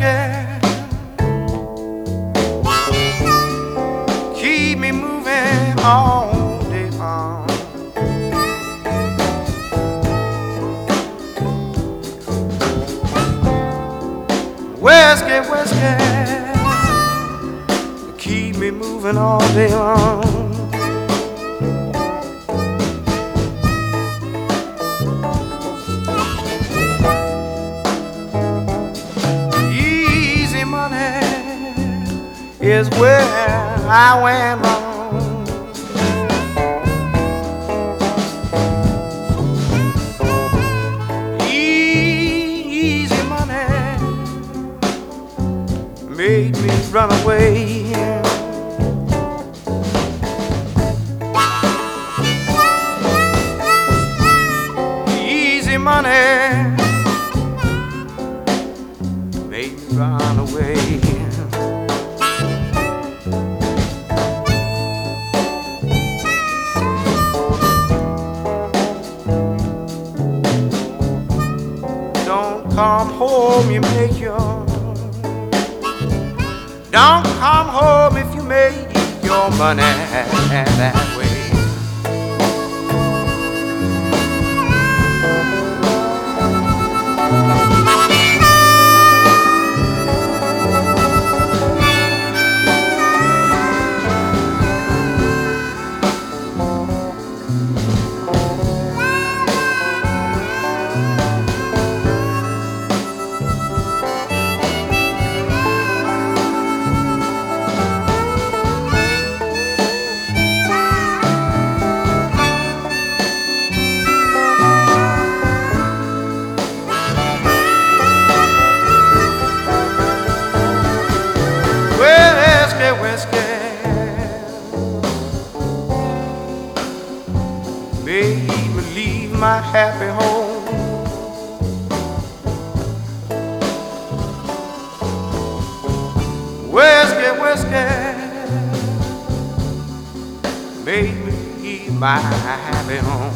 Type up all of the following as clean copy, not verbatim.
whiskey keep me moving all day long. Whiskey, whiskey keep me moving all day long. Easy money is where I went wrong. Easy money made me run away. Easy money made me run away. Come home, you make your. Don't come home if you make your money that way. Whiskey made me leave my happy home. Whiskey, whiskey made me leave my happy home.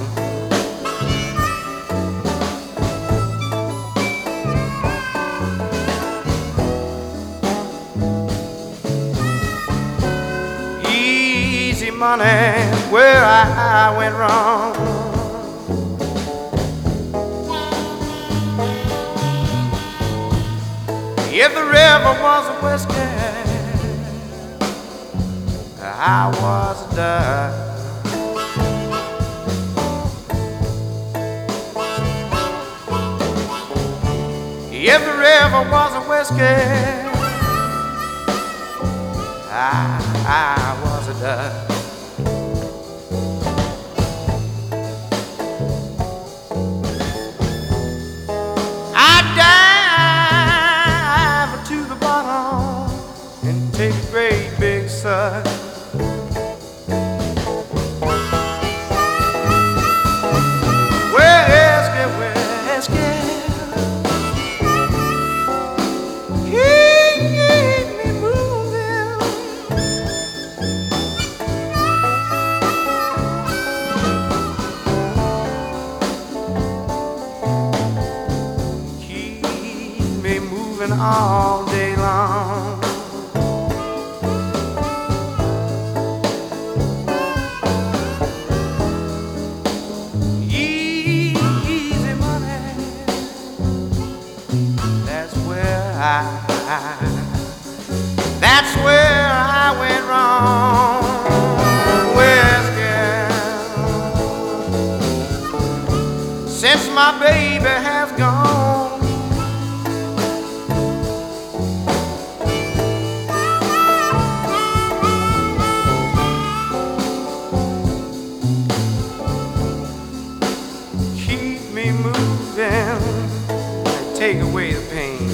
Money where I went wrong. If the river was a whiskey, I was a duck. If the river was a whiskey, I was a duck. Take a great big suck. Whiskey, whiskey, keep me moving. Keep me moving all day long. That's where I went wrong. Whiskey, since my baby has gone, keep me moving and take away the pain.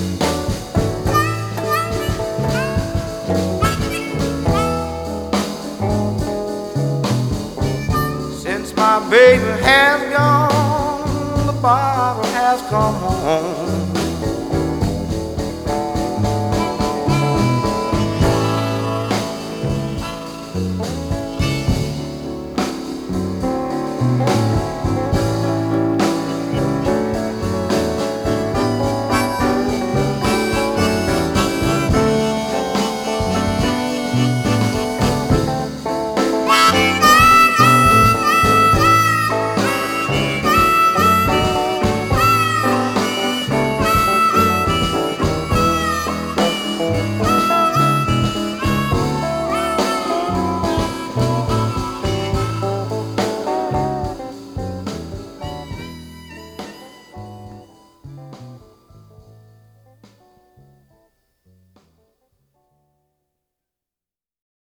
My baby has gone, the bottle has come home.